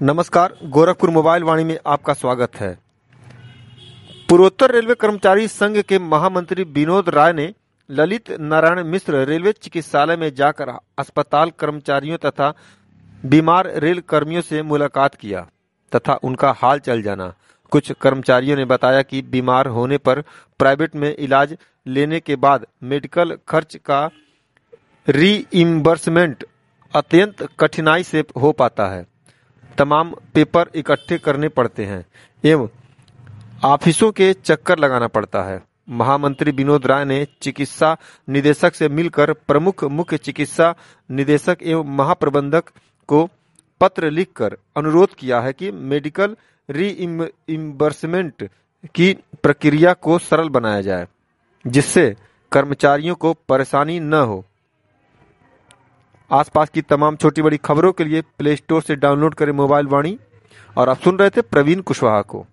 नमस्कार, गोरखपुर मोबाइल वाणी में आपका स्वागत है। पूर्वोत्तर रेलवे कर्मचारी संघ के महामंत्री विनोद राय ने ललित नारायण मिश्र रेलवे चिकित्सालय में जाकर अस्पताल कर्मचारियों तथा बीमार रेल कर्मियों से मुलाकात किया तथा उनका हाल चाल जाना। कुछ कर्मचारियों ने बताया कि बीमार होने पर प्राइवेट में इलाज लेने के बाद मेडिकल खर्च का रीइंबर्समेंट अत्यंत कठिनाई से हो पाता है। तमाम पेपर इकट्ठे करने पड़ते हैं एवं ऑफिसों के चक्कर लगाना पड़ता है। महामंत्री विनोद राय ने चिकित्सा निदेशक से मिलकर प्रमुख मुख्य चिकित्सा निदेशक एवं महाप्रबंधक को पत्र लिखकर अनुरोध किया है कि मेडिकल रीइंबर्समेंट की प्रक्रिया को सरल बनाया जाए, जिससे कर्मचारियों को परेशानी न हो। आसपास की तमाम छोटी बड़ी खबरों के लिए प्ले स्टोर से डाउनलोड करें मोबाइल वाणी। और आप सुन रहे थे प्रवीण कुशवाहा को।